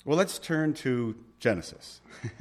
Well, let's turn to Genesis.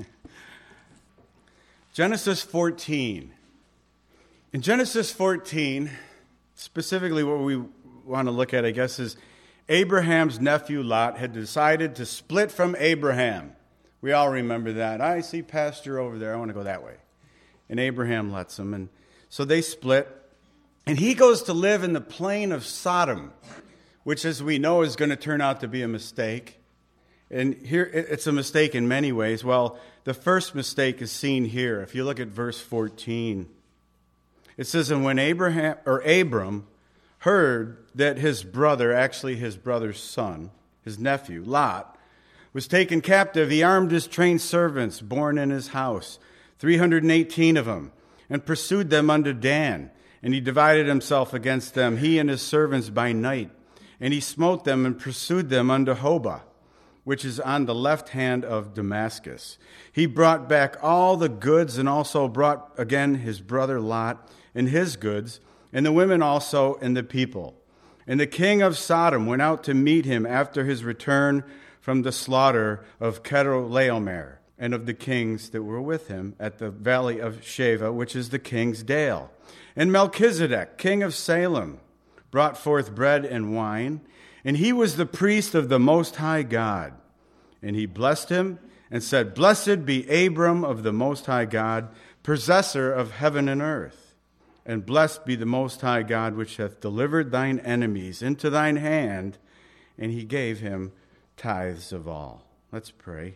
Genesis 14. In Genesis 14, specifically what we want to look at, I guess, is Abraham's nephew Lot had decided to split from Abraham. We all remember that. I see pasture over there. I want to go that way. And Abraham lets him. And so they split. And he goes to live in the plain of Sodom, which, as we know, is going to turn out to be a mistake. And here, it's a mistake in many ways. Well, the first mistake is seen here. If you look at verse 14, it says, "And when Abram heard that his brother, actually his brother's son, his nephew, Lot, was taken captive, he armed his trained servants born in his house, 318 of them, and pursued them unto Dan. And he divided himself against them, he and his servants by night. And he smote them and pursued them unto Hobah, which is on the left hand of Damascus. He brought back all the goods, and also brought again his brother Lot and his goods, and the women also and the people. And the king of Sodom went out to meet him after his return from the slaughter of Chedorlaomer, and of the kings that were with him at the valley of Sheva, which is the king's dale. And Melchizedek, king of Salem, brought forth bread and wine, and he was the priest of the Most High God. And he blessed him and said, Blessed be Abram of the Most High God, possessor of heaven and earth. And blessed be the Most High God, which hath delivered thine enemies into thine hand. And he gave him tithes of all." Let's pray.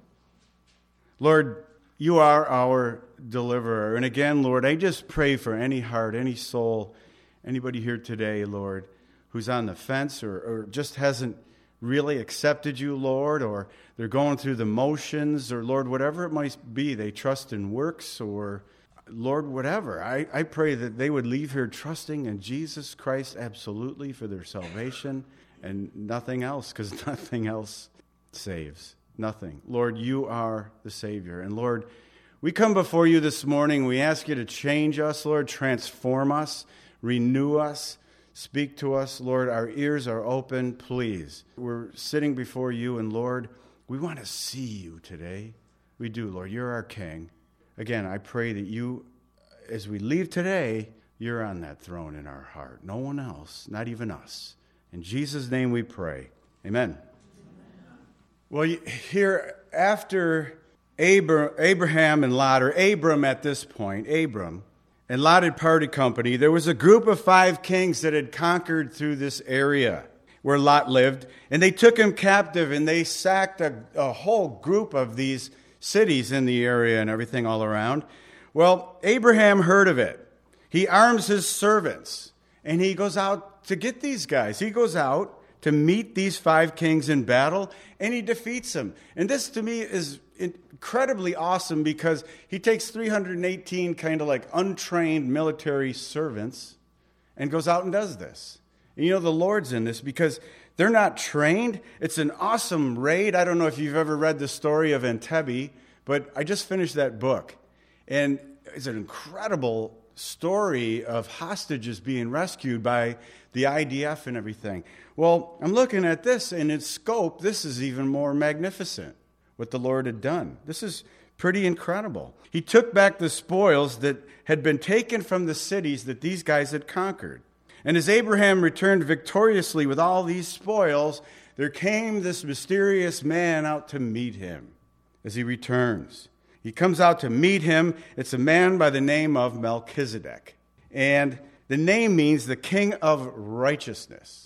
Lord, you are our deliverer. And again, Lord, I just pray for any heart, any soul, anybody here today, Lord, who's on the fence or just hasn't really accepted you, Lord, or they're going through the motions, or, Lord, whatever it might be, they trust in works, or, Lord, whatever. I pray that they would leave here trusting in Jesus Christ absolutely for their salvation and nothing else, because nothing else saves. Nothing. Lord, you are the Savior. And Lord, we come before you this morning. We ask you to change us, Lord, transform us, renew us, speak to us. Lord, our ears are open, please. We're sitting before you, and Lord, we want to see you today. We do, Lord. You're our King. Again, I pray that you, as we leave today, you're on that throne in our heart. No one else, not even us. In Jesus' name we pray. Amen. Well, here, after Abraham and Lot, or Abram at this point, Abram, and Lot had parted company, there was a group of 5 kings that had conquered through this area where Lot lived, and they took him captive, and they sacked a whole group of these cities in the area and everything all around. Well, Abraham heard of it. He arms his servants, and he goes out to get these guys. He goes out to meet these 5 kings in battle, and he defeats them. And this, to me, is incredibly awesome, because he takes 318 kind of like untrained military servants and goes out and does this. And you know, the Lord's in this because they're not trained. It's an awesome raid. I don't know if you've ever read the story of Entebbe, but I just finished that book. And it's an incredible story of hostages being rescued by the IDF and everything. Well, I'm looking at this, and in scope, this is even more magnificent, what the Lord had done. This is pretty incredible. He took back the spoils that had been taken from the cities that these guys had conquered. And as Abraham returned victoriously with all these spoils, there came this mysterious man out to meet him as he returns. He comes out to meet him. It's a man by the name of Melchizedek. And the name means the King of Righteousness.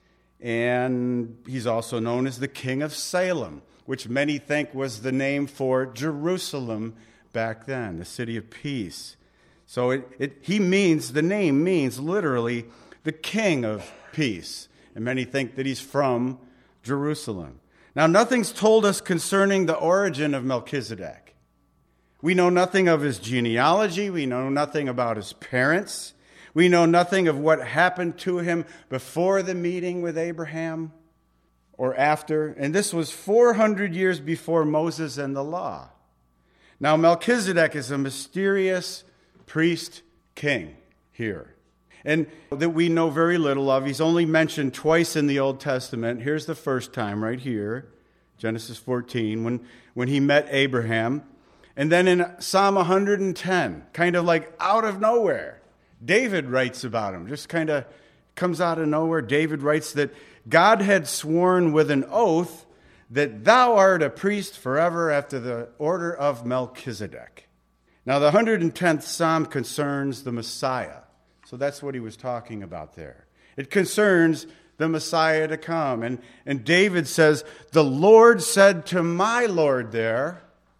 And he's also known as the King of Salem, which many think was the name for Jerusalem back then, the city of peace. So the name means literally the King of Peace. And many think that he's from Jerusalem. Now, nothing's told us concerning the origin of Melchizedek. We know nothing of his genealogy. We know nothing about his parents. We know nothing of what happened to him before the meeting with Abraham or after. And this was 400 years before Moses and the law. Now, Melchizedek is a mysterious priest king here, and that we know very little of. He's only mentioned twice in the Old Testament. Here's the first time right here Genesis 14, when he met Abraham. And then in Psalm 110, kind of like out of nowhere, David writes about him. Just kind of comes out of nowhere. David writes that God had sworn with an oath that thou art a priest forever after the order of Melchizedek. Now, the 110th Psalm concerns the Messiah. So that's what he was talking about there. It concerns the Messiah to come. And David says, the Lord said to my Lord there,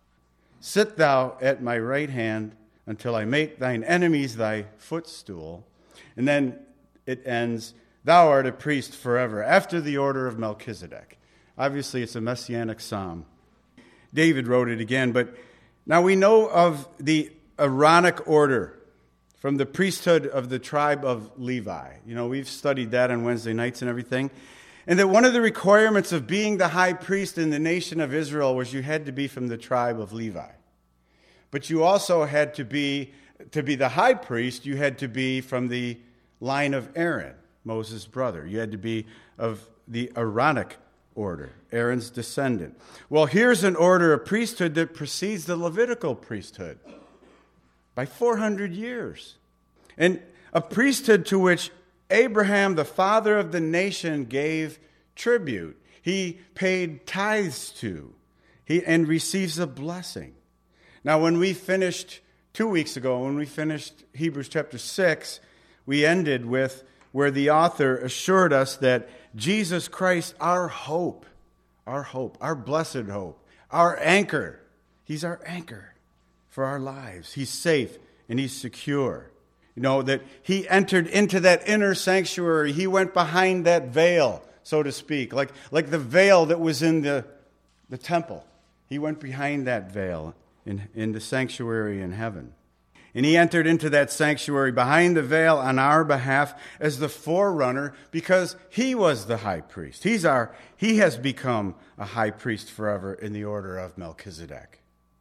sit thou at my right hand until I make thine enemies thy footstool. And then it ends, thou art a priest forever, after the order of Melchizedek. Obviously, it's a messianic psalm. David wrote it again, but now we know of the Aaronic order from the priesthood of the tribe of Levi. You know, we've studied that on Wednesday nights and everything. And that one of the requirements of being the high priest in the nation of Israel was you had to be from the tribe of Levi. But you also had to be the high priest, you had to be from the line of Aaron, Moses' brother. You had to be of the Aaronic order, Aaron's descendant. Well, here's an order of priesthood that precedes the Levitical priesthood by 400 years. And a priesthood to which Abraham, the father of the nation, gave tribute. He paid tithes to. And receives a blessing. Now, when we finished 2 weeks ago, when we finished Hebrews chapter 6, we ended with where the author assured us that Jesus Christ, our hope, our blessed hope, our anchor, he's our anchor for our lives. He's safe and he's secure. You know, that he entered into that inner sanctuary. He went behind that veil, so to speak, like the veil that was in the temple. He went behind that veil in the sanctuary in heaven. And he entered into that sanctuary behind the veil on our behalf as the forerunner because he was the high priest. He has become a high priest forever in the order of Melchizedek.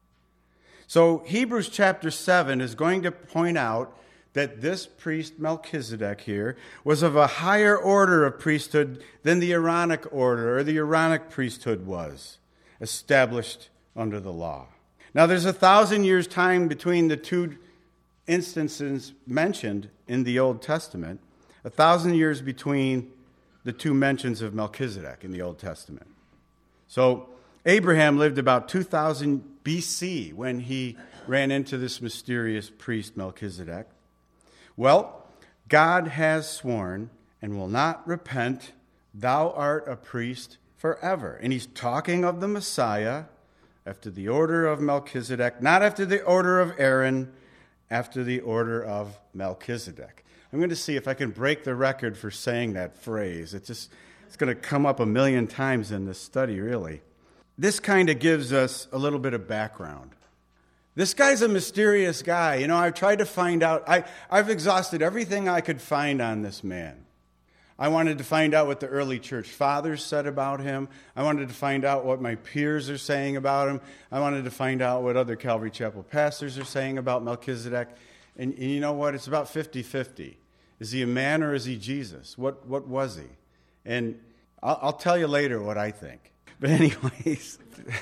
So Hebrews chapter 7 is going to point out that this priest Melchizedek here was of a higher order of priesthood than the Aaronic order or the Aaronic priesthood was, established under the law. Now there's 1,000 years time between the two instances mentioned in the Old Testament, 1,000 years between the two mentions of Melchizedek in the Old Testament. So Abraham lived about 2000 BC when he ran into this mysterious priest Melchizedek. Well, God has sworn and will not repent, thou art a priest forever. And he's talking of the Messiah after the order of Melchizedek, not after the order of Aaron, after the order of Melchizedek. I'm going to see if I can break the record for saying that phrase. It's going to come up a million times in this study, really. This kind of gives us a little bit of background. This guy's a mysterious guy. You know, I've tried to find out. I've exhausted everything I could find on this man. I wanted to find out what the early church fathers said about him. I wanted to find out what my peers are saying about him. I wanted to find out what other Calvary Chapel pastors are saying about Melchizedek. And you know what? It's about 50-50. Is he a man or is he Jesus? What was he? And I'll tell you later what I think. But anyways,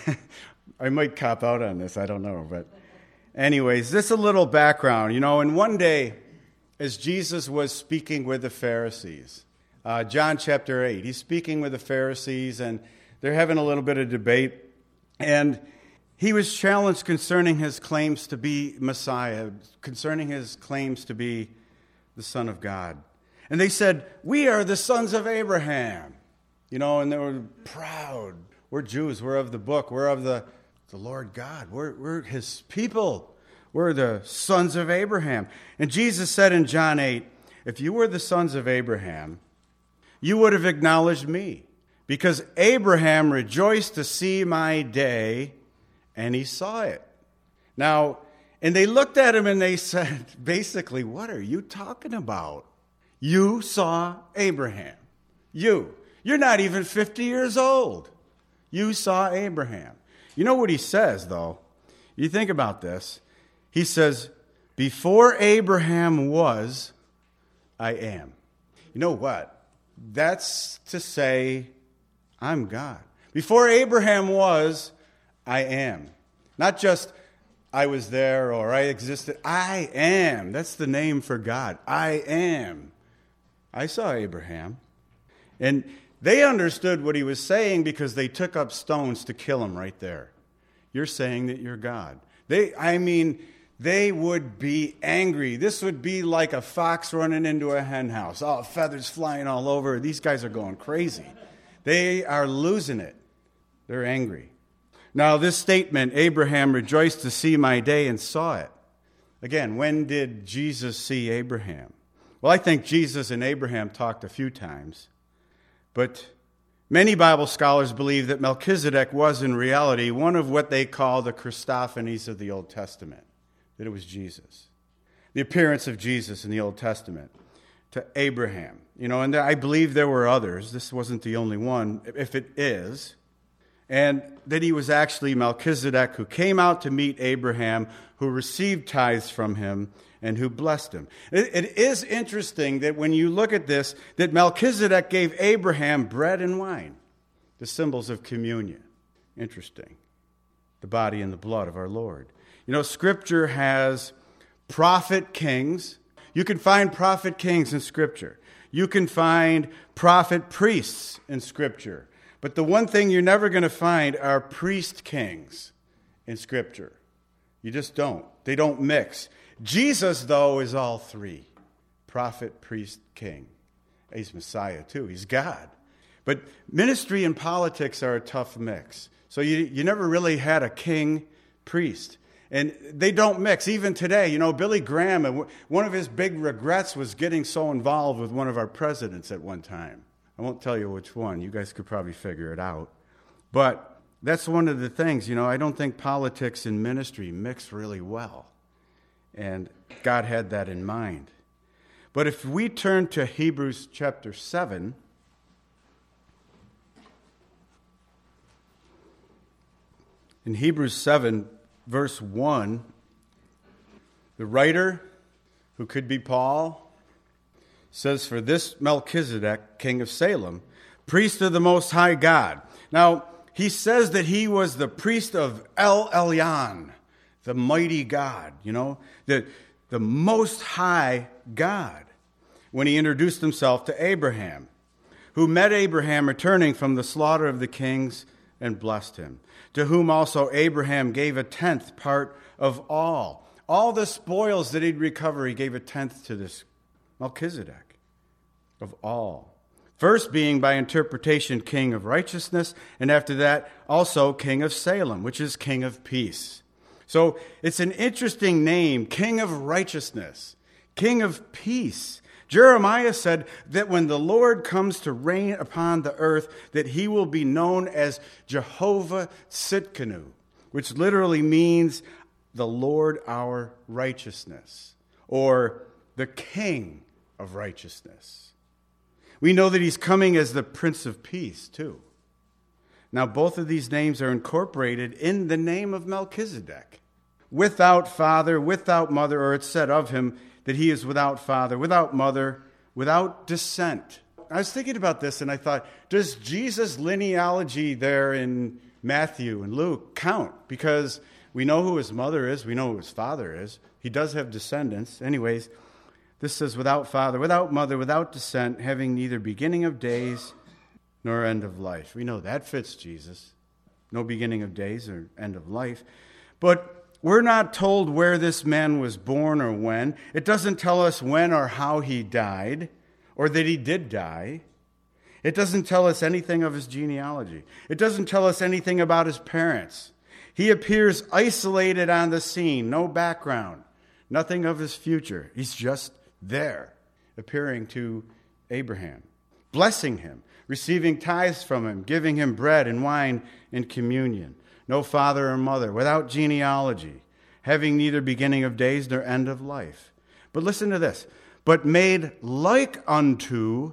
I might cop out on this. I don't know. But anyways, this is a little background. You know, and one day, as Jesus was speaking with the Pharisees, John chapter 8, he's speaking with the Pharisees, and they're having a little bit of debate. And he was challenged concerning his claims to be Messiah, concerning his claims to be the Son of God. And they said, we are the sons of Abraham. You know, and they were proud. We're Jews. We're of the book. We're of the Lord God. We're his people. We're the sons of Abraham. And Jesus said in John 8, if you were the sons of Abraham, you would have acknowledged me, because Abraham rejoiced to see my day, and he saw it. Now, and they looked at him and they said, basically, what are you talking about? You saw Abraham. You're not even 50 years old. You saw Abraham. You know what he says, though? You think about this. He says, before Abraham was, I am. You know what? That's to say, I'm God. Before Abraham was, I am. Not just I was there or I existed. I am. That's the name for God. I am. I saw Abraham. And they understood what he was saying because they took up stones to kill him right there. You're saying that you're God. They would be angry. This would be like a fox running into a hen house. Oh, feathers flying all over. These guys are going crazy. They are losing it. They're angry. Now, this statement, Abraham rejoiced to see my day and saw it. Again, when did Jesus see Abraham? Well, I think Jesus and Abraham talked a few times. But many Bible scholars believe that Melchizedek was in reality one of what they call the Christophanies of the Old Testament. That it was Jesus. The appearance of Jesus in the Old Testament to Abraham. And I believe there were others. This wasn't the only one, if it is. And that he was actually Melchizedek who came out to meet Abraham, who received tithes from him, and who blessed him. It is interesting that when you look at this, that Melchizedek gave Abraham bread and wine, the symbols of communion. Interesting. The body and the blood of our Lord. Scripture has prophet kings. You can find prophet kings in Scripture. You can find prophet priests in Scripture. But the one thing you're never going to find are priest kings in Scripture. You just don't. They don't mix. Jesus, though, is all three. Prophet, priest, king. He's Messiah, too. He's God. But ministry and politics are a tough mix. So you never really had a king priest. And they don't mix. Even today, Billy Graham, one of his big regrets was getting so involved with one of our presidents at one time. I won't tell you which one. You guys could probably figure it out. But that's one of the things, I don't think politics and ministry mix really well. And God had that in mind. But if we turn to Hebrews chapter 7, in Hebrews 7, verse 1, the writer, who could be Paul, says, "For this Melchizedek, king of Salem, priest of the Most High God." Now, he says that he was the priest of El Elyon, the mighty God, the Most High God, when he introduced himself to Abraham, who met Abraham returning from the slaughter of the kings and blessed him, to whom also Abraham gave a tenth part of all. All the spoils that he'd recover, he gave a tenth to this Melchizedek of all. First being by interpretation king of righteousness, and after that also king of Salem, which is king of peace. So it's an interesting name, king of righteousness, king of peace. Jeremiah said that when the Lord comes to reign upon the earth, that he will be known as Jehovah Tsidkenu, which literally means the Lord our righteousness, or the King of righteousness. We know that he's coming as the Prince of Peace, too. Now, both of these names are incorporated in the name of Melchizedek. Without father, without mother, or it's said of him that he is without father, without mother, without descent. I was thinking about this and I thought, does Jesus' genealogy there in Matthew and Luke count? Because we know who his mother is, we know who his father is. He does have descendants. Anyways, this says without father, without mother, without descent, having neither beginning of days nor end of life. We know that fits Jesus. No beginning of days or end of life. But we're not told where this man was born or when. It doesn't tell us when or how he died, or that he did die. It doesn't tell us anything of his genealogy. It doesn't tell us anything about his parents. He appears isolated on the scene, no background, nothing of his future. He's just there, appearing to Abraham, blessing him, receiving tithes from him, giving him bread and wine in communion. No father or mother, without genealogy, having neither beginning of days nor end of life. But listen to this. But made like unto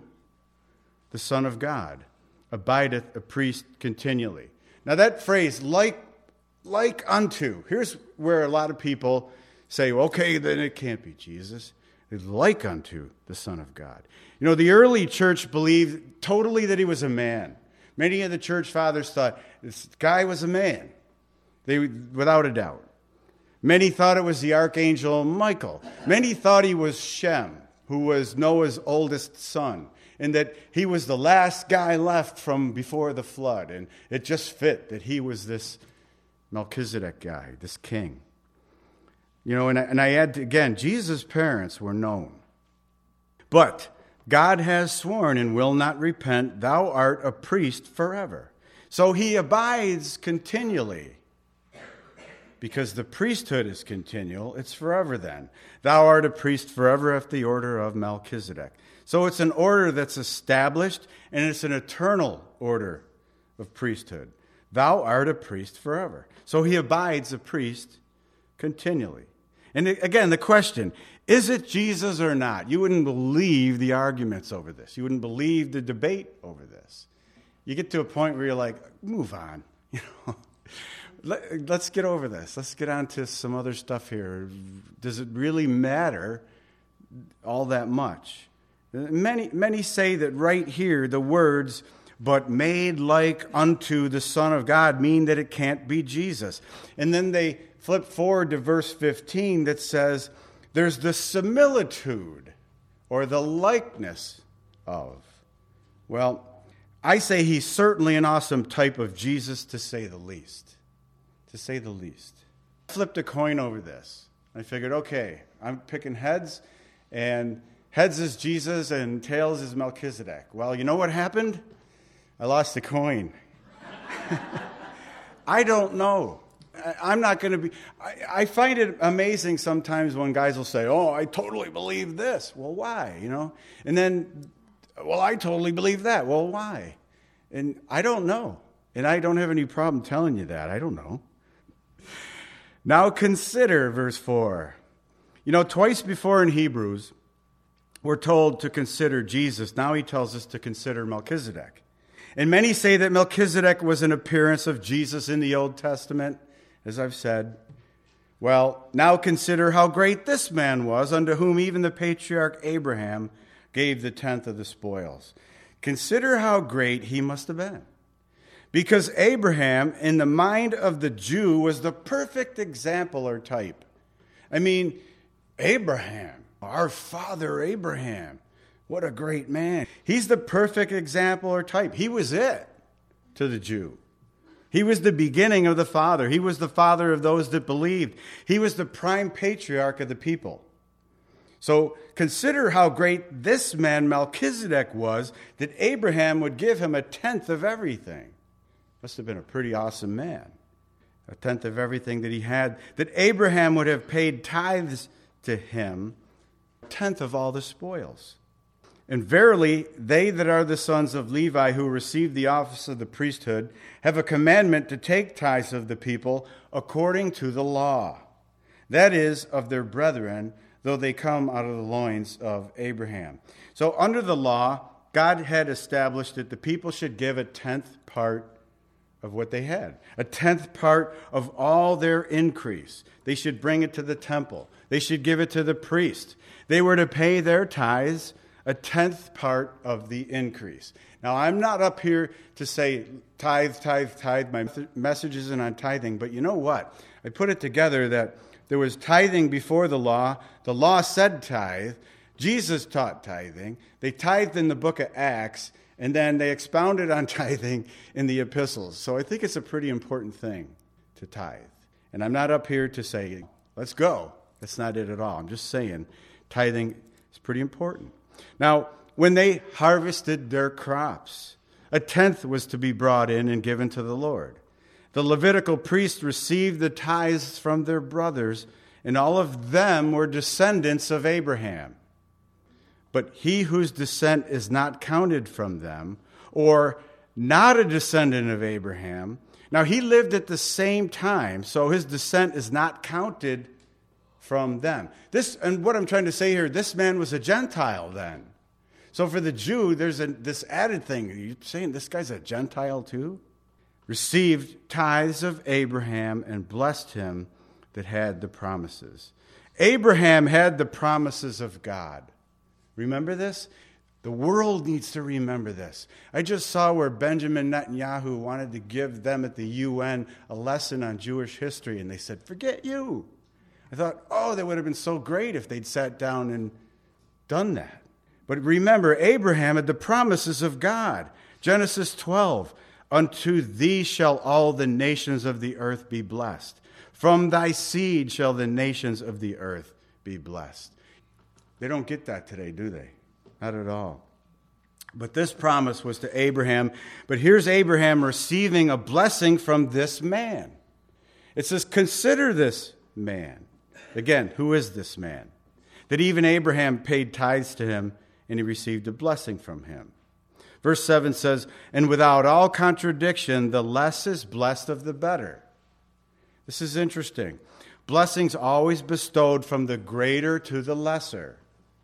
the Son of God, abideth a priest continually. Now that phrase, like unto, here's where a lot of people say, okay, then it can't be Jesus. It's like unto the Son of God. The early church believed totally that he was a man. Many of the church fathers thought this guy was a man, without a doubt. Many thought it was the archangel Michael. Many thought he was Shem, who was Noah's oldest son, and that he was the last guy left from before the flood. And it just fit that he was this Melchizedek guy, this king. And I add, again, Jesus' parents were known. But God has sworn and will not repent, thou art a priest forever. So he abides continually. Because the priesthood is continual, it's forever then. Thou art a priest forever after the order of Melchizedek. So it's an order that's established, and it's an eternal order of priesthood. Thou art a priest forever. So he abides a priest continually. And again, the question, is it Jesus or not? You wouldn't believe the arguments over this. You wouldn't believe the debate over this. You get to a point where you're like, move on. Let's get over this. Let's get on to some other stuff here. Does it really matter all that much? Many say that right here, the words, but made like unto the Son of God, mean that it can't be Jesus. And then they flip forward to verse 15 that says, there's the similitude or the likeness of. Well, I say he's certainly an awesome type of Jesus, to say the least. To say the least. I flipped a coin over this. I figured, okay, I'm picking heads, and heads is Jesus and tails is Melchizedek. Well, you know what happened? I lost the coin. I don't know. I'm not going to be... I find it amazing sometimes when guys will say, oh, I totally believe this. Well, why? And then, well, I totally believe that. Well, why? And I don't know. And I don't have any problem telling you that. I don't know. Now consider verse 4. Twice before in Hebrews, we're told to consider Jesus. Now he tells us to consider Melchizedek. And many say that Melchizedek was an appearance of Jesus in the Old Testament, as I've said. Well, now consider how great this man was, unto whom even the patriarch Abraham gave the tenth of the spoils. Consider how great he must have been. Because Abraham, in the mind of the Jew, was the perfect example or type. I mean, Abraham, our father Abraham, what a great man. He's the perfect example or type. He was it to the Jew. He was the beginning of the father. He was the father of those that believed. He was the prime patriarch of the people. So consider how great this man Melchizedek was, that Abraham would give him a tenth of everything. Must have been a pretty awesome man. A tenth of everything that he had. That Abraham would have paid tithes to him, a tenth of all the spoils. And verily, they that are the sons of Levi who receive the office of the priesthood have a commandment to take tithes of the people according to the law. That is, of their brethren, though they come out of the loins of Abraham. So under the law, God had established that the people should give a tenth part of what they had. A tenth part of all their increase. They should bring it to the temple. They should give it to the priest. They were to pay their tithes, a tenth part of the increase. Now, I'm not up here to say tithe. My message isn't on tithing, but you know what? I put it together that there was tithing before the law. The law said tithe. Jesus taught tithing. They tithed in the book of Acts, and then they expounded on tithing in the epistles. So I think it's a pretty important thing to tithe. And I'm not up here to say, let's go. That's not it at all. I'm just saying tithing is pretty important. Now, when they harvested their crops, a tenth was to be brought in and given to the Lord. The Levitical priests received the tithes from their brothers, and all of them were descendants of Abraham. But he whose descent is not counted from them, or not a descendant of Abraham, now he lived at the same time, so his descent is not counted from them. And what I'm trying to say here, this man was a Gentile then. So for the Jew, there's this added thing. Are you saying this guy's a Gentile too? Received tithes of Abraham and blessed him that had the promises. Abraham had the promises of God. Remember this? The world needs to remember this. I just saw where Benjamin Netanyahu wanted to give them at the UN a lesson on Jewish history, and they said, forget you. I thought, oh, that would have been so great if they'd sat down and done that. But remember, Abraham had the promises of God. Genesis 12, unto thee shall all the nations of the earth be blessed. From thy seed shall the nations of the earth be blessed. They don't get that today, do they? Not at all. But this promise was to Abraham. But here's Abraham receiving a blessing from this man. It says, consider this man. Again, who is this man? That even Abraham paid tithes to him, and he received a blessing from him. Verse 7 says, and without all contradiction, the less is blessed of the better. This is interesting. Blessings always bestowed from the greater to the lesser.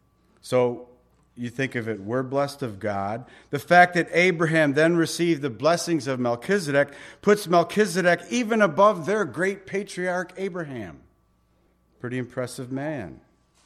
So you think of it, we're blessed of God. The fact that Abraham then received the blessings of Melchizedek puts Melchizedek even above their great patriarch Abraham. Pretty impressive man.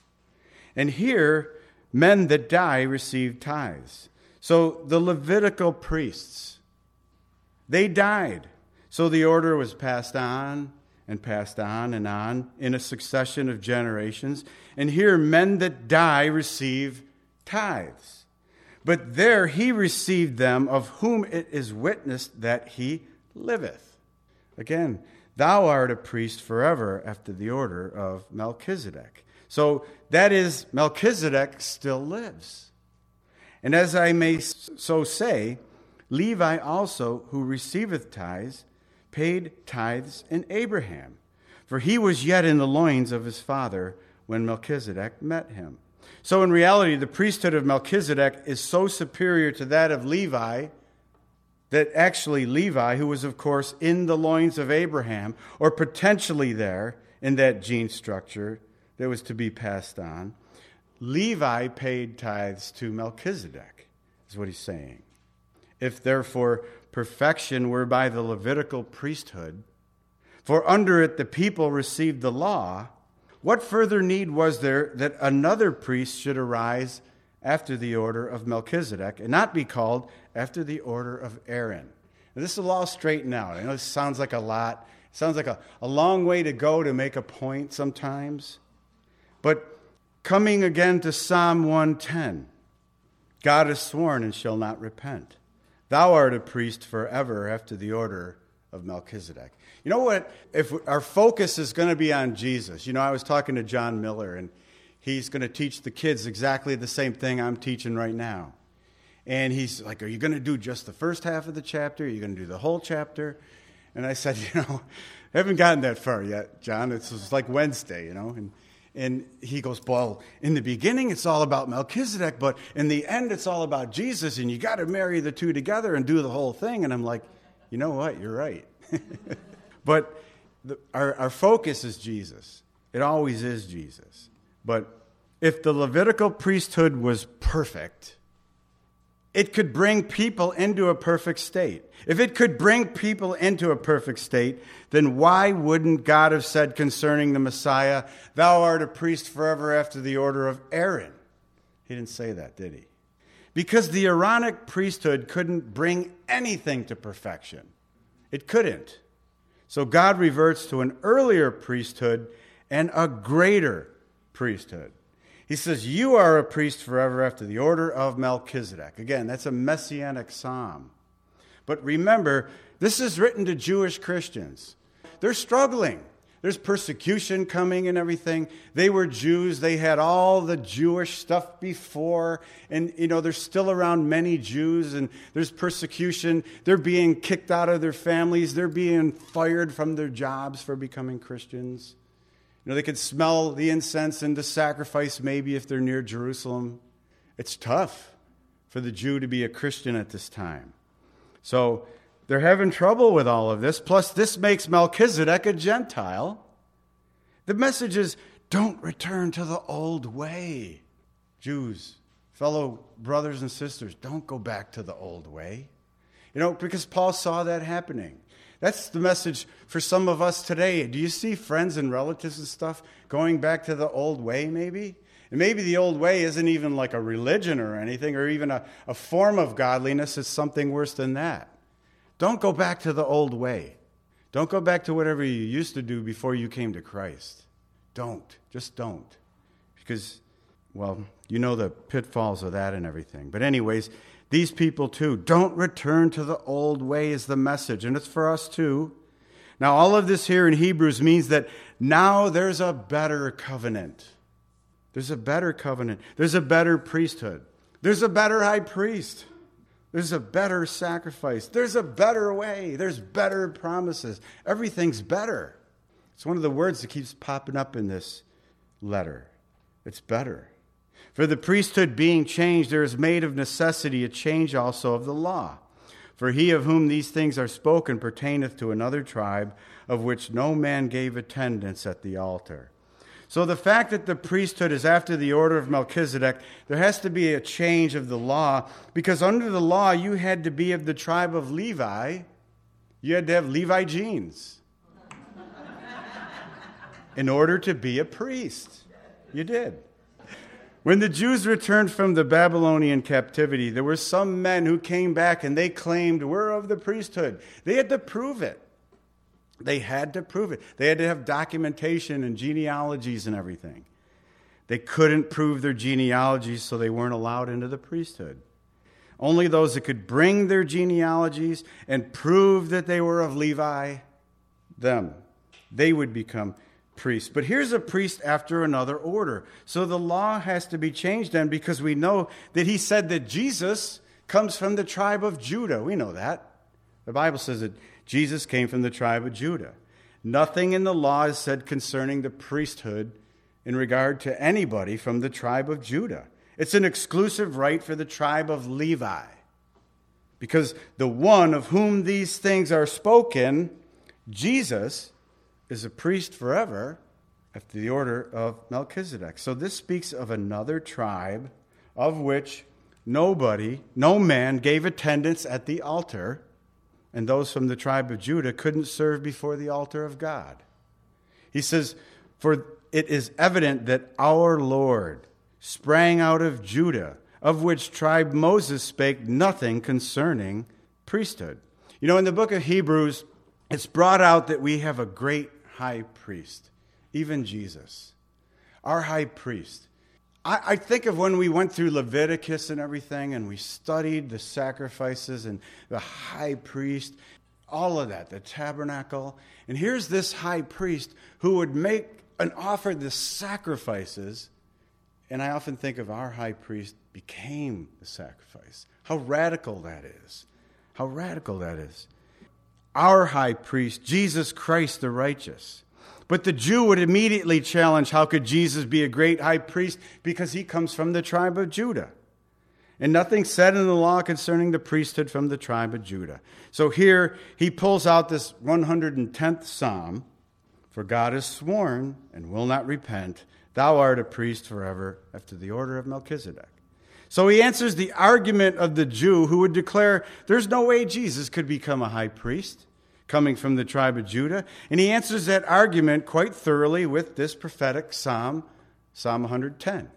And here, men that die receive tithes. So the Levitical priests, they died. So the order was passed on and passed on and on in a succession of generations. And here, men that die receive tithes. But there he received them of whom it is witnessed that he liveth. Again, thou art a priest forever after the order of Melchizedek. So that is, Melchizedek still lives. And as I may so say, Levi also, who receiveth tithes, paid tithes in Abraham. For he was yet in the loins of his father when Melchizedek met him. So in reality, the priesthood of Melchizedek is so superior to that of Levi that actually Levi, who was of course in the loins of Abraham, or potentially there in that gene structure that was to be passed on, Levi paid tithes to Melchizedek, is what he's saying. If therefore perfection were by the Levitical priesthood, for under it the people received the law, what further need was there that another priest should arise after the order of Melchizedek and not be called after the order of Aaron? Now, this will all straighten out. I know this sounds like a lot. It sounds like a long way to go to make a point sometimes. But coming again to Psalm 110, God has sworn and shall not repent. Thou art a priest forever after the order of Melchizedek. You know what? If our focus is going to be on Jesus, I was talking to John Miller, and he's going to teach the kids exactly the same thing I'm teaching right now. And he's like, are you going to do just the first half of the chapter? Are you going to do the whole chapter? And I said, I haven't gotten that far yet, John. It's like Wednesday, And he goes, well, in the beginning, it's all about Melchizedek, but in the end, it's all about Jesus, and you got to marry the two together and do the whole thing. And I'm like, you know what? You're right. But our focus is Jesus. It always is Jesus. But if the Levitical priesthood was perfect, it could bring people into a perfect state. If it could bring people into a perfect state, then why wouldn't God have said concerning the Messiah, thou art a priest forever after the order of Aaron? He didn't say that, did he? Because the Aaronic priesthood couldn't bring anything to perfection. It couldn't. So God reverts to an earlier priesthood and a greater priesthood. He says, you are a priest forever after the order of Melchizedek. Again, that's a messianic psalm. But remember, this is written to Jewish Christians. They're struggling. There's persecution coming and everything. They were Jews. They had all the Jewish stuff before. And, there's still around many Jews, and there's persecution. They're being kicked out of their families. They're being fired from their jobs for becoming Christians. They could smell the incense and the sacrifice maybe if they're near Jerusalem. It's tough for the Jew to be a Christian at this time. So they're having trouble with all of this. Plus, this makes Melchizedek a Gentile. The message is, don't return to the old way. Jews, fellow brothers and sisters, don't go back to the old way. Because Paul saw that happening. That's the message for some of us today. Do you see friends and relatives and stuff going back to the old way maybe? And maybe the old way isn't even like a religion or anything, or even a form of godliness. It's something worse than that. Don't go back to the old way. Don't go back to whatever you used to do before you came to Christ. Don't. Just don't. Because, well, you know the pitfalls of that and everything. But anyways, these people too, don't return to the old way is the message. And it's for us too. Now, all of this here in Hebrews means that now there's a better covenant. There's a better covenant. There's a better priesthood. There's a better high priest. There's a better sacrifice. There's a better way. There's better promises. Everything's better. It's one of the words that keeps popping up in this letter. It's better. For the priesthood being changed, there is made of necessity a change also of the law. For he of whom these things are spoken pertaineth to another tribe, of which no man gave attendance at the altar. So the fact that the priesthood is after the order of Melchizedek, there has to be a change of the law, because under the law you had to be of the tribe of Levi. You had to have Levi genes in order to be a priest. You did. When the Jews returned from the Babylonian captivity, there were some men who came back and they claimed, we're of the priesthood. They had to prove it. They had to prove it. They had to have documentation and genealogies and everything. They couldn't prove their genealogies, so they weren't allowed into the priesthood. Only those that could bring their genealogies and prove that they were of Levi, they would become priests. But here's a priest after another order. So the law has to be changed then, because we know that he said that Jesus comes from the tribe of Judah. We know that. The Bible says that Jesus came from the tribe of Judah. Nothing in the law is said concerning the priesthood in regard to anybody from the tribe of Judah. It's an exclusive right for the tribe of Levi. Because the one of whom these things are spoken, Jesus, is a priest forever after the order of Melchizedek. So this speaks of another tribe of which no man gave attendance at the altar, and those from the tribe of Judah couldn't serve before the altar of God. He says, for it is evident that our Lord sprang out of Judah, of which tribe Moses spake nothing concerning priesthood. You know, in the book of Hebrews, it's brought out that we have a great high priest, even Jesus, our high priest. I think of when we went through Leviticus and everything, and we studied the sacrifices and the high priest, all of that, the tabernacle. And here's this high priest who would make and offer the sacrifices. And I often think of our high priest became the sacrifice. How radical that is. How radical that is. Our high priest, Jesus Christ the righteous. But the Jew would immediately challenge, how could Jesus be a great high priest? Because he comes from the tribe of Judah. And nothing said in the law concerning the priesthood from the tribe of Judah. So here he pulls out this 110th Psalm. For God has sworn and will not repent, thou art a priest forever after the order of Melchizedek. So he answers the argument of the Jew who would declare there's no way Jesus could become a high priest coming from the tribe of Judah. And he answers that argument quite thoroughly with this prophetic psalm, Psalm 110.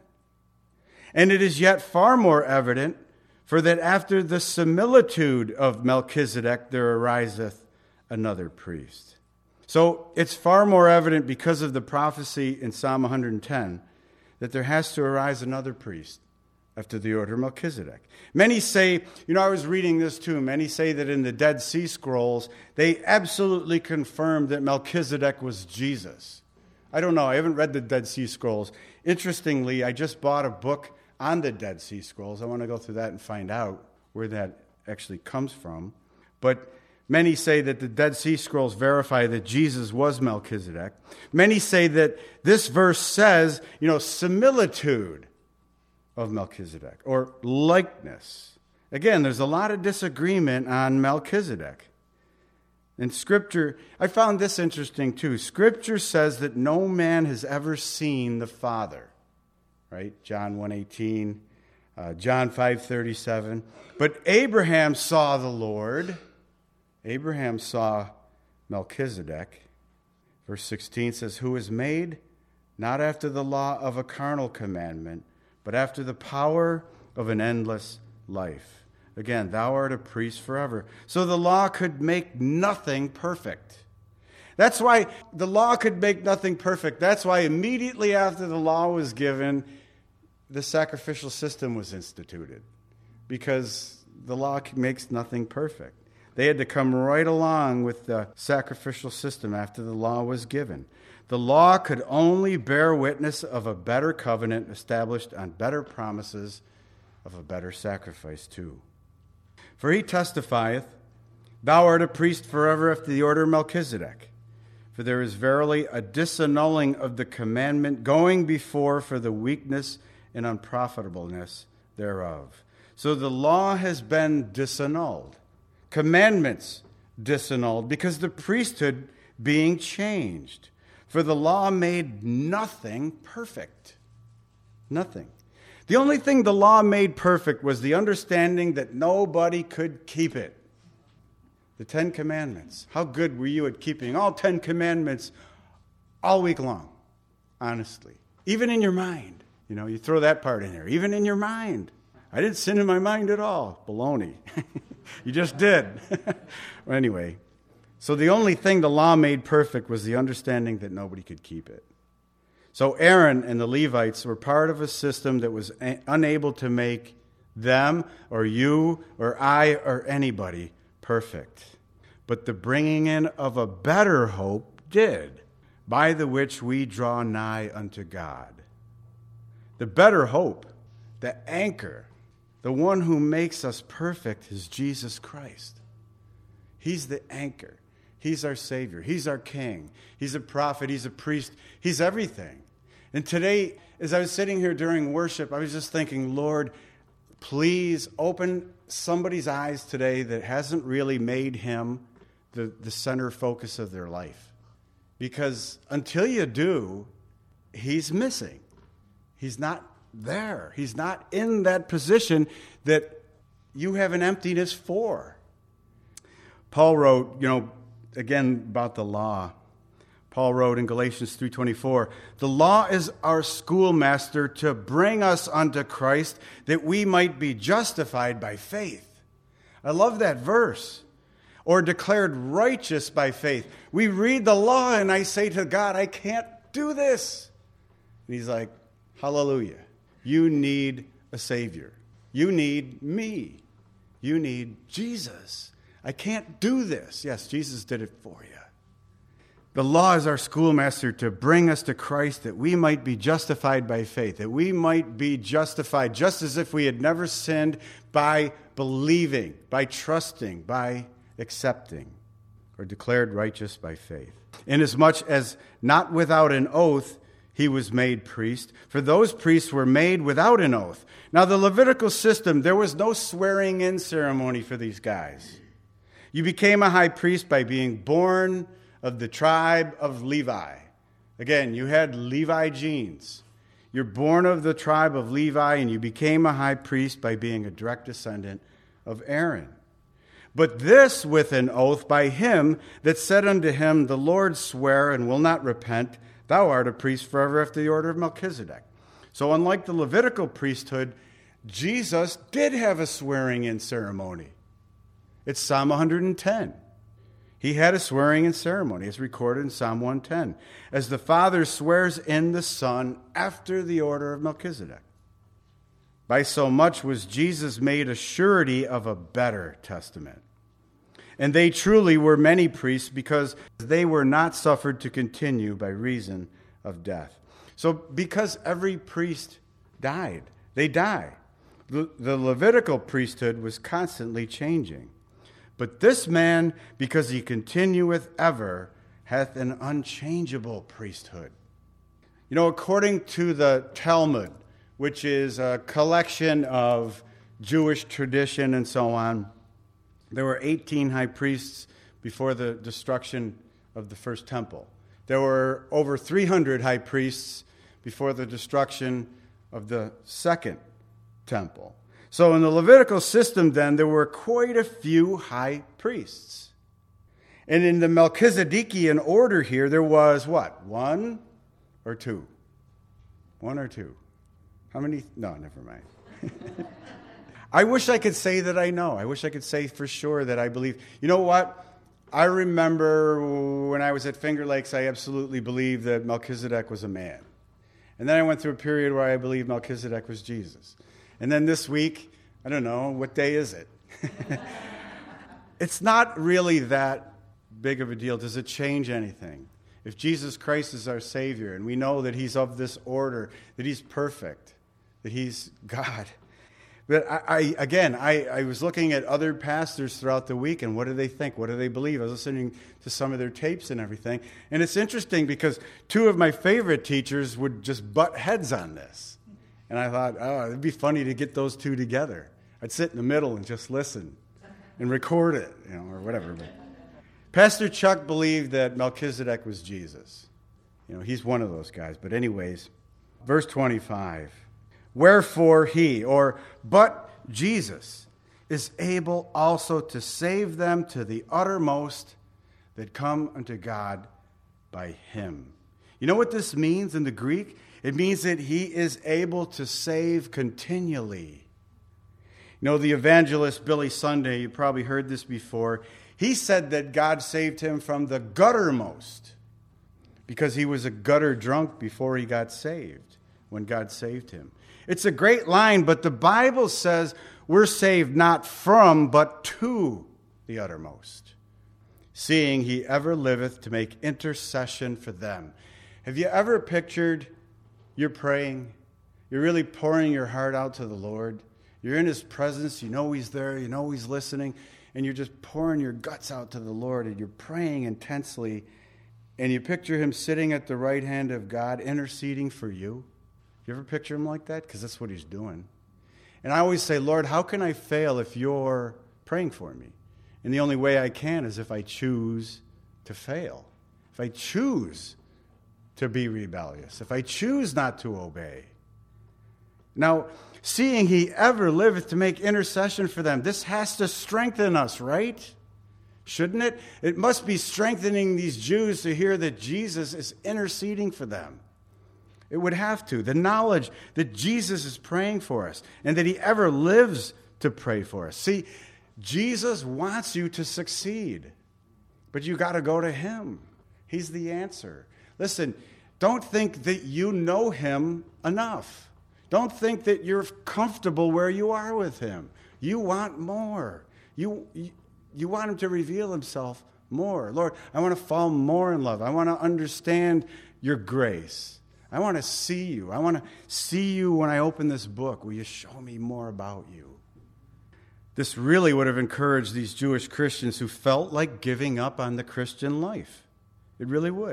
And it is yet far more evident, for that after the similitude of Melchizedek there ariseth another priest. So it's far more evident because of the prophecy in Psalm 110 that there has to arise another priest after the order of Melchizedek. Many say, I was reading this too, many say that in the Dead Sea Scrolls, they absolutely confirmed that Melchizedek was Jesus. I don't know, I haven't read the Dead Sea Scrolls. Interestingly, I just bought a book on the Dead Sea Scrolls. I want to go through that and find out where that actually comes from. But many say that the Dead Sea Scrolls verify that Jesus was Melchizedek. Many say that this verse says, similitude of Melchizedek, or likeness. Again, there's a lot of disagreement on Melchizedek. In Scripture, I found this interesting too. Scripture says that no man has ever seen the Father. Right? John 1:18, John 5:37. But Abraham saw the Lord. Abraham saw Melchizedek. Verse 16 says, who is made not after the law of a carnal commandment, but after the power of an endless life. Again, thou art a priest forever. So the law could make nothing perfect. That's why the law could make nothing perfect. That's why immediately after the law was given, the sacrificial system was instituted, because the law makes nothing perfect. They had to come right along with the sacrificial system after the law was given. The law could only bear witness of a better covenant established on better promises of a better sacrifice too. For he testifieth, thou art a priest forever after the order of Melchizedek. For there is verily a disannulling of the commandment going before for the weakness and unprofitableness thereof. So the law has been disannulled. Commandments disannulled because the priesthood being changed. For the law made nothing perfect. Nothing. The only thing the law made perfect was the understanding that nobody could keep it. The 10 Commandments. How good were you at keeping all 10 Commandments all week long? Honestly. Even in your mind. You know, you throw that part in there. Even in your mind. I didn't sin in my mind at all. Baloney. You just did. Well, anyway, so the only thing the law made perfect was the understanding that nobody could keep it. So Aaron and the Levites were part of a system that was unable to make them or you or I or anybody perfect. But the bringing in of a better hope did, by the which we draw nigh unto God. The better hope, the anchor, the one who makes us perfect is Jesus Christ. He's the anchor. He's our Savior. He's our King. He's a prophet. He's a priest. He's everything. And today, as I was sitting here during worship, I was just thinking, Lord, please open somebody's eyes today that hasn't really made him the center focus of their life. Because until you do, he's missing. He's not there. He's not in that position that you have an emptiness for. Paul wrote, again about the law. Paul wrote in Galatians 3:24, the law is our schoolmaster to bring us unto Christ that we might be justified by faith. I love that verse. Or declared righteous by faith. We read the law and I say to God, I can't do this. And he's like, hallelujah. You need a Savior. You need me. You need Jesus. I can't do this. Yes, Jesus did it for you. The law is our schoolmaster to bring us to Christ that we might be justified by faith, that we might be justified just as if we had never sinned by believing, by trusting, by accepting, or declared righteous by faith. Inasmuch as not without an oath he was made priest, for those priests were made without an oath. Now the Levitical system, there was no swearing in ceremony for these guys. You became a high priest by being born of the tribe of Levi. Again, you had Levi genes. You're born of the tribe of Levi, and you became a high priest by being a direct descendant of Aaron. But this with an oath by him that said unto him, the Lord swear and will not repent, thou art a priest forever after the order of Melchizedek. So unlike the Levitical priesthood, Jesus did have a swearing-in ceremony. It's Psalm 110. He had a swearing-in ceremony. It's recorded in Psalm 110. As the Father swears in the Son after the order of Melchizedek. By so much was Jesus made a surety of a better testament. And they truly were many priests because they were not suffered to continue by reason of death. So because every priest died, they die. The Levitical priesthood was constantly changing. But this man, because he continueth ever, hath an unchangeable priesthood. According to the Talmud, which is a collection of Jewish tradition and so on, there were 18 high priests before the destruction of the first temple. There were over 300 high priests before the destruction of the second temple. So in the Levitical system then, there were quite a few high priests. And in the Melchizedekian order here, there was what? One or two? One or two? How many? No, never mind. I wish I could say that I know. I wish I could say for sure that I believe. You know what? I remember when I was at Finger Lakes, I absolutely believed that Melchizedek was a man. And then I went through a period where I believed Melchizedek was Jesus. And then this week, I don't know, what day is it? It's not really that big of a deal. Does it change anything? If Jesus Christ is our Savior, and we know that He's of this order, that He's perfect, that He's God. But I was looking at other pastors throughout the week, and what do they think? What do they believe? I was listening to some of their tapes and everything. And it's interesting because two of my favorite teachers would just butt heads on this. And I thought, oh, it'd be funny to get those two together. I'd sit in the middle and just listen and record it, or whatever. But Pastor Chuck believed that Melchizedek was Jesus. He's one of those guys. But anyways, verse 25. Wherefore he, but Jesus, is able also to save them to the uttermost that come unto God by him. You know what this means in the Greek? It means that he is able to save continually. The evangelist Billy Sunday, you probably heard this before, he said that God saved him from the guttermost because he was a gutter drunk before he got saved, when God saved him. It's a great line, but the Bible says we're saved not from, but to the uttermost, seeing he ever liveth to make intercession for them. Have you ever pictured you're praying, you're really pouring your heart out to the Lord, you're in his presence, you know he's there, you know he's listening, and you're just pouring your guts out to the Lord, and you're praying intensely, and you picture him sitting at the right hand of God, interceding for you? You ever picture him like that? Because that's what he's doing. And I always say, Lord, how can I fail if you're praying for me? And the only way I can is if I choose to fail. If I choose to be rebellious. If I choose not to obey. Now, seeing he ever liveth to make intercession for them, this has to strengthen us, right? Shouldn't it? It must be strengthening these Jews to hear that Jesus is interceding for them. It would have to. The knowledge that Jesus is praying for us and that he ever lives to pray for us. See, Jesus wants you to succeed, but you got to go to him. He's the answer. Listen, don't think that you know him enough. Don't think that you're comfortable where you are with him. You want more. You want him to reveal himself more. Lord, I want to fall more in love. I want to understand your grace. I want to see you. I want to see you when I open this book. Will you show me more about you? This really would have encouraged these Jewish Christians who felt like giving up on the Christian life. It really would.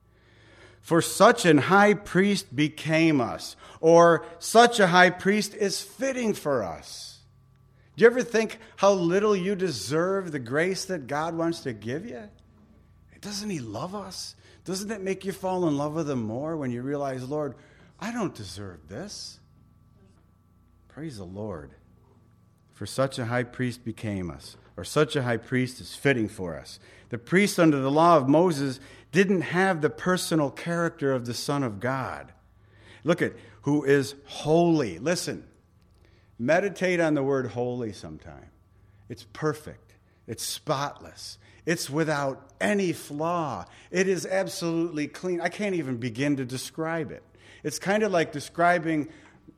For such an high priest became us, or such a high priest is fitting for us. Do you ever think how little you deserve the grace that God wants to give you? Doesn't he love us? Doesn't it make you fall in love with him more when you realize, Lord, I don't deserve this? Praise the Lord. For such a high priest became us, or such a high priest is fitting for us. The priest under the law of Moses didn't have the personal character of the Son of God. Look at who is holy. Listen, meditate on the word holy sometime. It's perfect. It's spotless. It's without any flaw. It is absolutely clean. I can't even begin to describe it. It's kind of like describing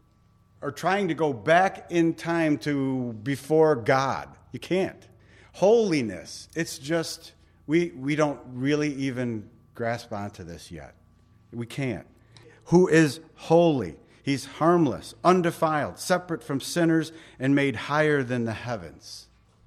or trying to go back in time to before God. You can't. Holiness, it's just, we don't really even grasp onto this yet. We can't. Who is holy? He's harmless, undefiled, separate from sinners, and made higher than the heavens.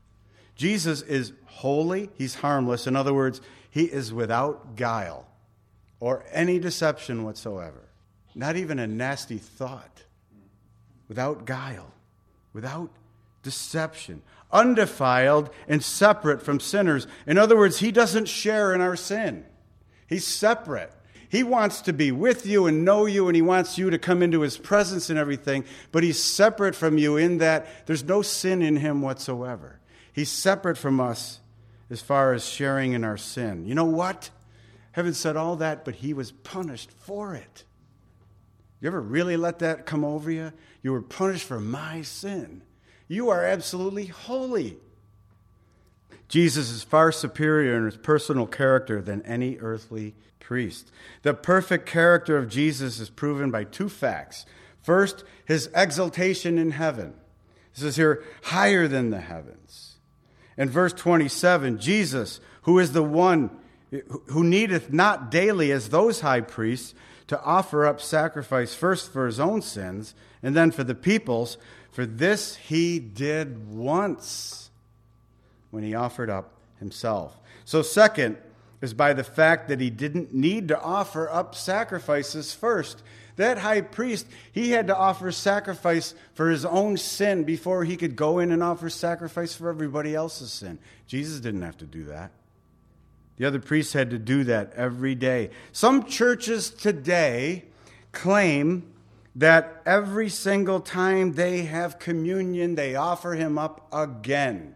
Jesus is holy, he's harmless. In other words, he is without guile or any deception whatsoever. Not even a nasty thought. Without guile, without deception, undefiled and separate from sinners. In other words, he doesn't share in our sin. He's separate. He wants to be with you and know you, and he wants you to come into his presence and everything, but he's separate from you in that there's no sin in him whatsoever. He's separate from us as far as sharing in our sin. You know what? Heaven said all that, but he was punished for it. You ever really let that come over you? You were punished for my sin. You are absolutely holy. Jesus is far superior in his personal character than any earthly priest. The perfect character of Jesus is proven by two facts. First, his exaltation in heaven. This is here higher than the heavens. In verse 27, Jesus, who is the one who needeth not daily as those high priests to offer up sacrifice first for his own sins and then for the people's, for this he did once when he offered up himself. So second is by the fact that he didn't need to offer up sacrifices first. That high priest, he had to offer sacrifice for his own sin before he could go in and offer sacrifice for everybody else's sin. Jesus didn't have to do that. The other priests had to do that every day. Some churches today claim that every single time they have communion, they offer him up again,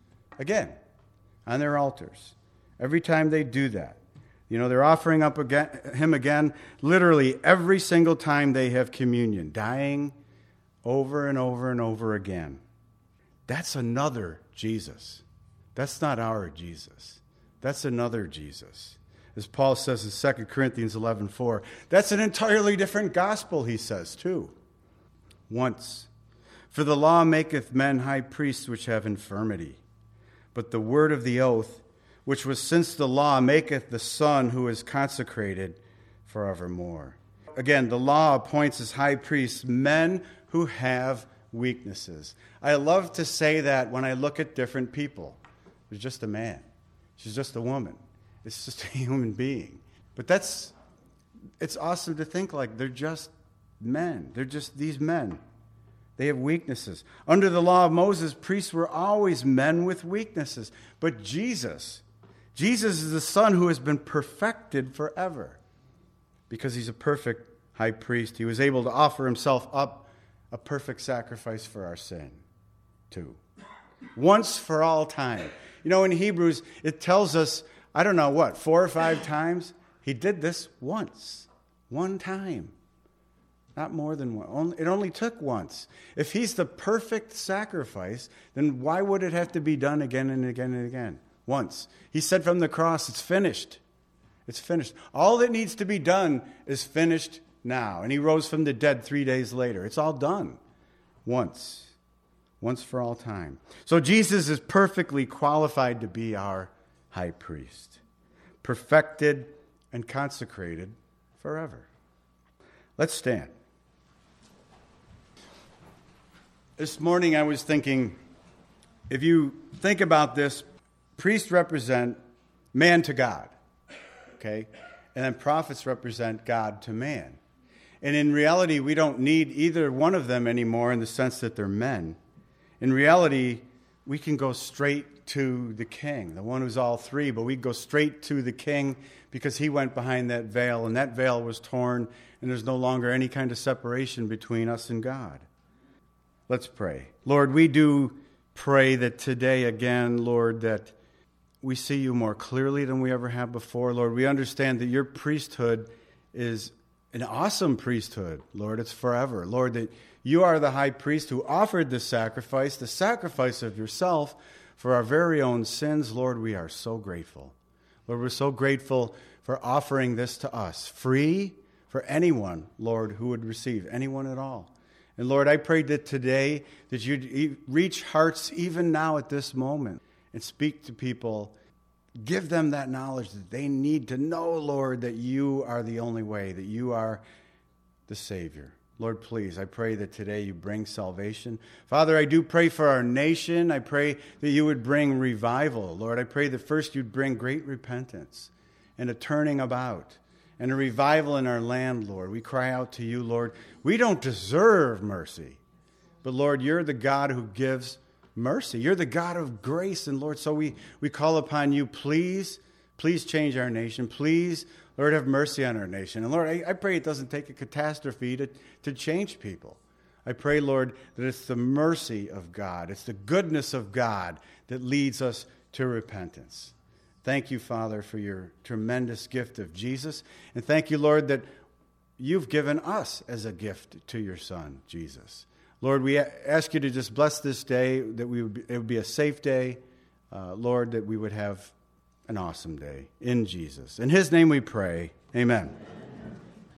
on their altars. Every time they do that. They're offering up him again literally every single time they have communion, dying over and over and over again. That's another Jesus. That's not our Jesus. That's another Jesus. As Paul says in 2 Corinthians 11:4, that's an entirely different gospel, he says, too. Once, for the law maketh men high priests which have infirmity, but the word of the oath, which was since the law, maketh the Son who is consecrated forevermore. Again, the law appoints as high priests men who have weaknesses. I love to say that when I look at different people. There's just a man. She's just a woman. It's just a human being. But it's awesome to think like they're just men. They're just these men. They have weaknesses. Under the law of Moses, priests were always men with weaknesses. But Jesus is the Son who has been perfected forever. Because he's a perfect high priest, he was able to offer himself up a perfect sacrifice for our sin, too. Once for all time. In Hebrews, it tells us, 4 or 5 times? He did this once. One time. Not more than one. It only took once. If he's the perfect sacrifice, then why would it have to be done again and again and again? Once. He said from the cross, it's finished. It's finished. All that needs to be done is finished now. And he rose from the dead 3 days later. It's all done. Once. Once for all time. So Jesus is perfectly qualified to be our high priest. Perfected and consecrated forever. Let's stand. This morning I was thinking, if you think about this, priests represent man to God, okay? And then prophets represent God to man. And in reality, we don't need either one of them anymore in the sense that they're men. In reality, we can go straight to the King, the one who's all three, but we go straight to the King because he went behind that veil, and that veil was torn, and there's no longer any kind of separation between us and God. Let's pray. Lord, we do pray that today again, Lord, that we see you more clearly than we ever have before. Lord, we understand that your priesthood is an awesome priesthood. Lord, it's forever. Lord, that you are the high priest who offered the sacrifice of yourself for our very own sins. Lord, we are so grateful. Lord, we're so grateful for offering this to us, free for anyone, Lord, who would receive, anyone at all. And Lord, I pray that today that you'd reach hearts even now at this moment and speak to people. Give them that knowledge that they need to know, Lord, that you are the only way, that you are the Savior. Lord, please, I pray that today you bring salvation. Father, I do pray for our nation. I pray that you would bring revival. Lord, I pray that first you'd bring great repentance and a turning about and a revival in our land, Lord. We cry out to you, Lord. We don't deserve mercy, but Lord, you're the God who gives mercy. You're the God of grace, and Lord, so we call upon you. Please change our nation. Please, Lord, have mercy on our nation. And Lord, I pray it doesn't take a catastrophe to change people. I pray, Lord, that it's the mercy of God, it's the goodness of God that leads us to repentance. Thank you, Father, for your tremendous gift of Jesus. And thank you, Lord, that you've given us as a gift to your Son, Jesus. Lord, we ask you to just bless this day, that it would be a safe day. Lord, that we would have an awesome day in Jesus. In his name we pray. Amen.